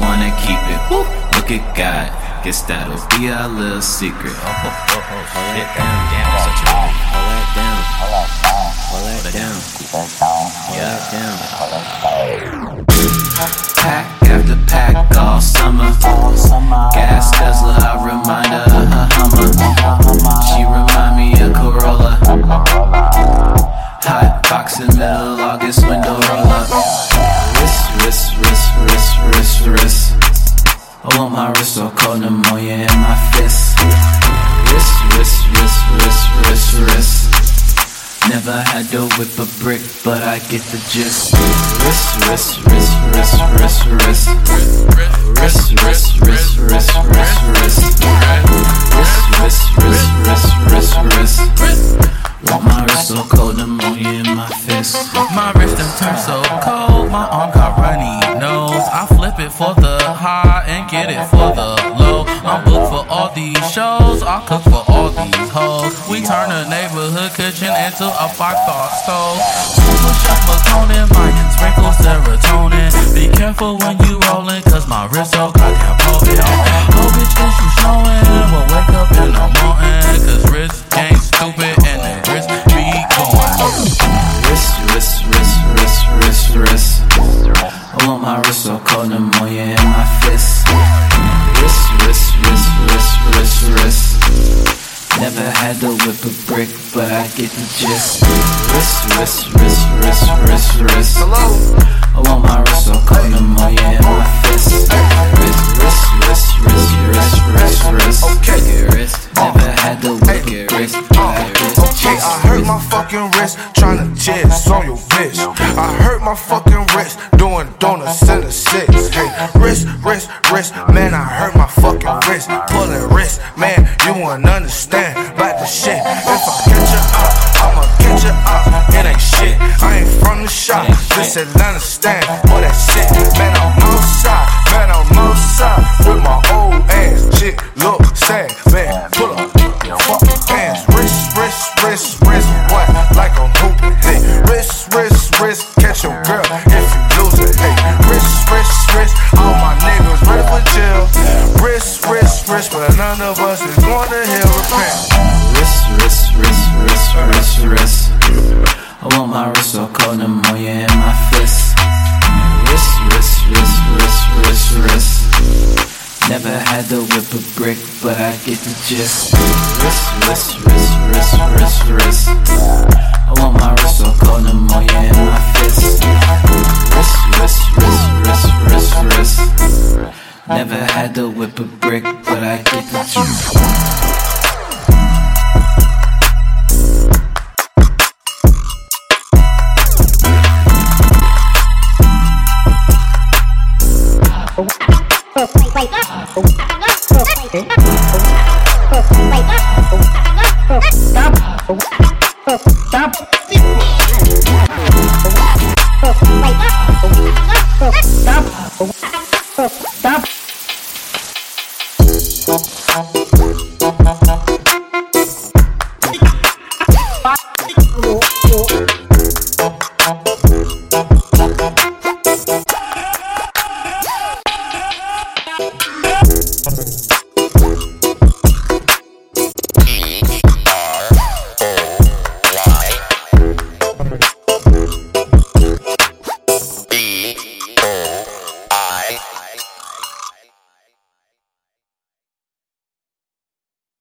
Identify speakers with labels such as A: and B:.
A: wanna keep it. Woo. Look at God, guess that'll be our little secret. Shit, damn, such a hold that down, Pack after pack all summer. Gas guzzler, I remind her of her Hummer. She remind me of Corolla. Hot box in middle August, window roll up. Wrist. I want my wrist so cold, pneumonia in my fist. Wrist. Never had to whip a brick, but I get the gist. Wrist. Want my wrist so cold, pneumonia in my fist.
B: My wrist done turned so cold, my arm got runny nose. I flip it for the high and get it for the low. I'm booked for all these shows, I cook for all these hoes. We turn a neighborhood kitchen into a 5-star stove. Super Chef McConan might sprinkle serotonin. Be careful when you rollin', cause my wrist so goddamn potent. Oh bitch, is you snowing? We'll wake up in the morning, cause wrist ain't stupid and the wrist be going. Wrist.
A: I want my wrist so cold, pneumonia in my fist. Wrist. Never had to whip a brick, but I get the gist. Wrist.
C: Hello?
A: I want my wrist so cold, pneumonia in my fist. Wrist.
C: Okay.
A: Wrist. Never had to whip a brick, but I get the
C: Okay,
A: gist.
C: I hurt my fucking wrist tryna jizz on your bitch. I hurt my fucking wrist doing donuts in the 6. Hey, wrist, man, I hurt my fucking wrist. Pulling wrist, man, you wouldn't understand about the shit. If I catch you up, I'ma catch you up. It ain't shit, I ain't from the shop. This Atlanta stand, all that shit. Man, I'm outside with my old ass. Shit, look sad, man, pull up your fucking hands. Wrist, what? Like I'm hooping, hey. Wrist, catch your girl if you lose it, hey. Wrist, all my niggas ready for jail. Wrist, but none of us is going to hell repent.
A: Wrist. I want my wrist so cold, pneumonia in my fist. Wrist. Never had to whip a brick, but I get the gist. Wrist. I want my wrist so cold, pneumonia in my fist. Wrist. Never had to whip a brick, but I get the gist.
D: Stop.